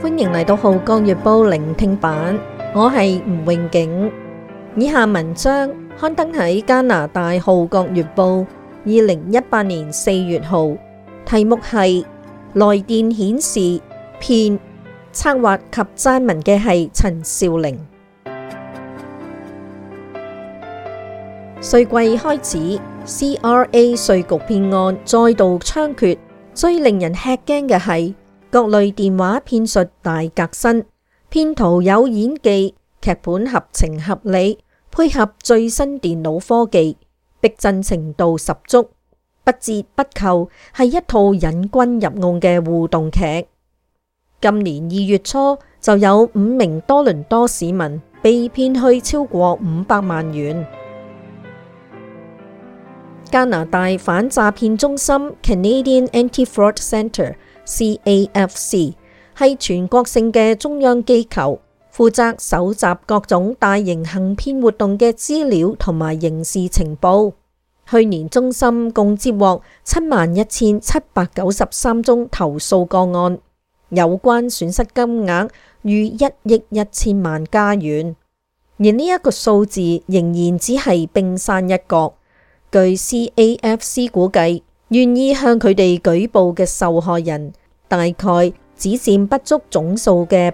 歡迎嚟到《號角月報》聆聽版，我係吳永景。以下文章刊登喺加拿大《號角月報》2018年4月號，題目係來電顯示騙，策劃及撰文嘅係陳兆玲。稅季開始 ，CRA 稅局騙案再度猖獗，最令人吃驚嘅係各類電話騙術大革新，騙徒有演技，劇本合情合理，配合最新電腦科技，逼真程度十足，不折不扣，係一套引君入瓮嘅互動劇。今年2月初就有5名多倫多市民被騙去超過500萬元。加拿大反詐騙中心 Canadian Anti-Fraud Centre（CAFC） 係全國性嘅中央機構，負責搜集各種大型行騙活動嘅資料同埋刑事情報。去年中心共接獲71,793宗投訴個案，有關損失金額逾1億1000萬加元，而呢一個數字仍然只係冰山一角。據 CAFC 估計，願意向佢哋舉報嘅受害人大概只佔不足總數嘅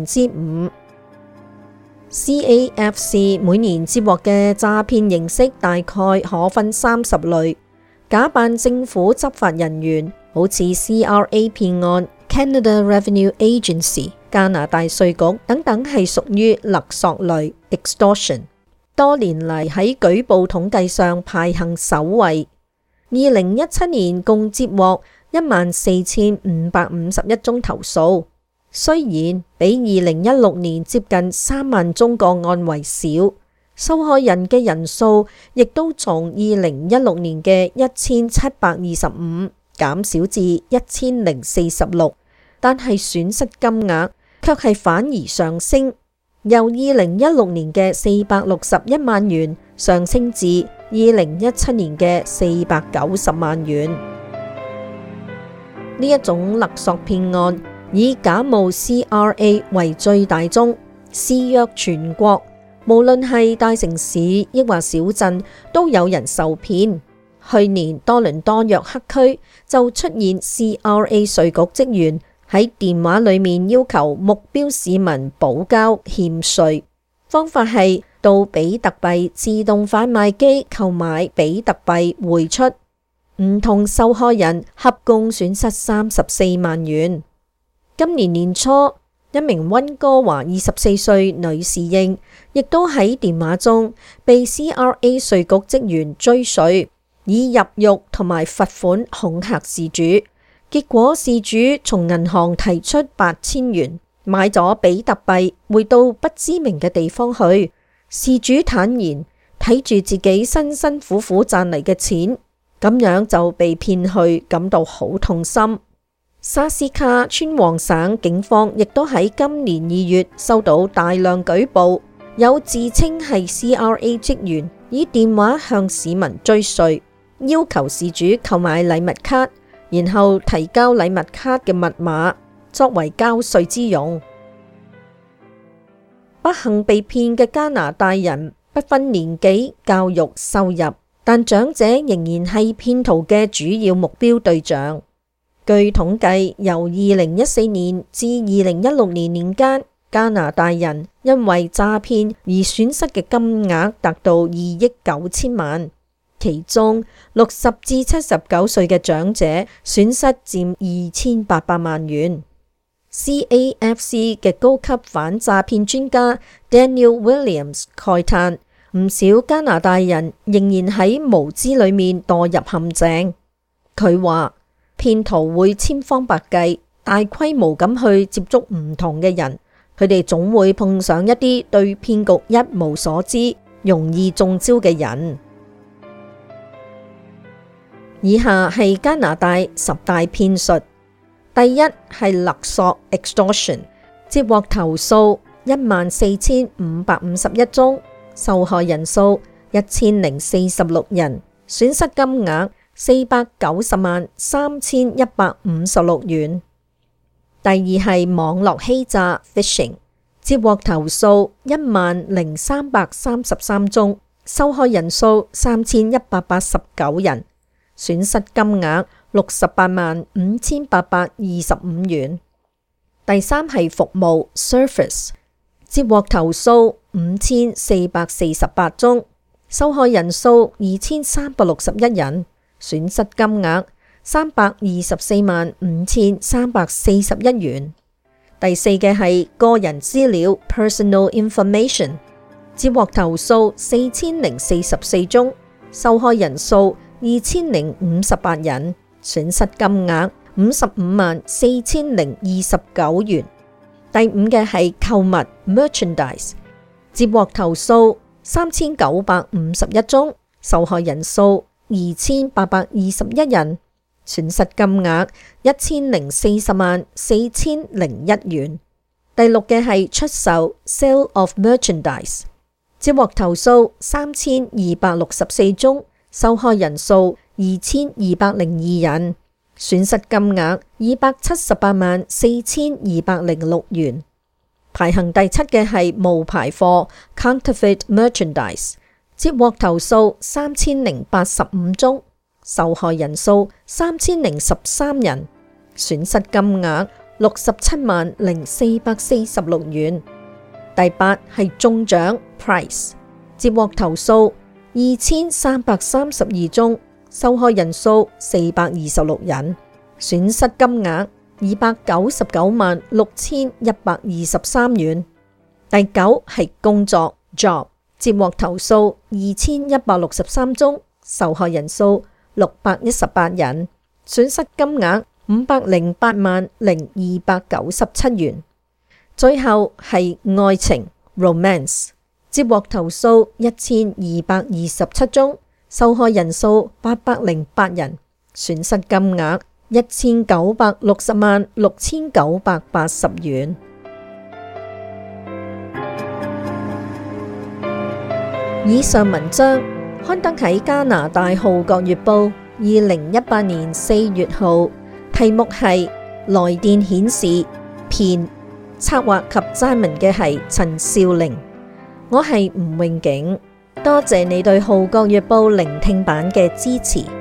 5%。CAFC 每年接獲嘅詐騙形式大概可分30類，假扮政府執法人員，好似 CRA 騙案、Canada Revenue Agency、加拿大稅局等等，係屬於勒索類 extortion。多年嚟喺舉報統計上排行首位。2017年共接獲14,551宗投訴，雖然比2016年接近3萬宗個案為少，受害人嘅人數亦都從2016年嘅1725減少至1046，但係損失金額卻係反而上升，由2016年嘅461萬元上升至2017年嘅490萬元。呢一種勒索騙案以假冒 CRA 為最大宗，肆虐全國，無論係大城市抑或小鎮都有人受騙。去年多倫多約克區就出現 CRA 稅局職員喺電話裏面要求目標市民補交欠稅，方法係到比特幣自動販賣機購買比特幣匯出，唔同受害人合共損失34萬元。今年年初，一名溫哥華24歲女侍應亦都喺電話中被 CRA 稅局職員追稅，以入獄同埋罰款恐嚇事主。結果事主從銀行提出8000元買咗比特幣匯到不知名嘅地方去。事主坦言睇住自己辛辛苦苦賺嚟嘅錢，咁樣就被騙去，感到好痛心。沙斯卡川皇省警方亦都喺今年2月收到大量舉報，有自稱係 CRA 職員以電話向市民追稅，要求事主購買禮物卡，然後提交禮物卡嘅密碼作為交稅之用。不幸被騙嘅加拿大人不分年紀、教育、收入，但長者仍然係騙徒嘅主要目標對象。據統計，由2014年至2016年年間，加拿大人因為詐騙而損失嘅金額達到2億9千萬。其中60至79歲嘅長者損失佔2800萬元。CAFC 嘅高級反詐騙專家 Daniel Williams 慨嘆，唔少加拿大人仍然喺無知裏面墮入陷阱。佢話騙徒會千方百計大規模咁去接觸唔同嘅人，佢哋總會碰上一啲對騙局一無所知、容易中招嘅人。以下係加拿大10大騙術。第一係勒索 extortion， 接獲投訴14,551宗，受害人數1046人，損失金額490萬3156元。第第二係網絡欺詐 phishing， 接獲投訴10,333宗，受害人數3189人，損失金額685825元。第三係服務 service， 接獲投訴5448宗，受害人數2361人，損失金額3245341元。第四嘅係個人資料 personal information， 接獲投訴4044宗，受害人數2058人，損失金額554029元。第五嘅係購物 merchandise， 接獲投訴3951宗，受害人數2821人，損失金額10404001元。第六嘅係出售 sale of merchandise， 接獲投訴3264宗，受害人數2202人，損失金額2784206元。排行第七嘅係冒牌貨 counterfeit merchandise， 接獲投訴3085宗，受害人數3013人，損失金額670446元。第八係中獎 prize， 接獲投訴2332宗，受害人數426人，損失金額2996123元。第九係工作 job， 接獲投訴2163宗，受害人數618人，損失金額5080297元。最後係愛情 romance， 接獲投訴1227宗，受害人數808人，損失金額1,9606980元。以上文章刊登喺加拿大《號角月報》2018年4月號，題目係來電顯示騙，策劃及撰文嘅係陳少玲。我係吳詠景，多謝你對《號角月報》聆聽版嘅支持。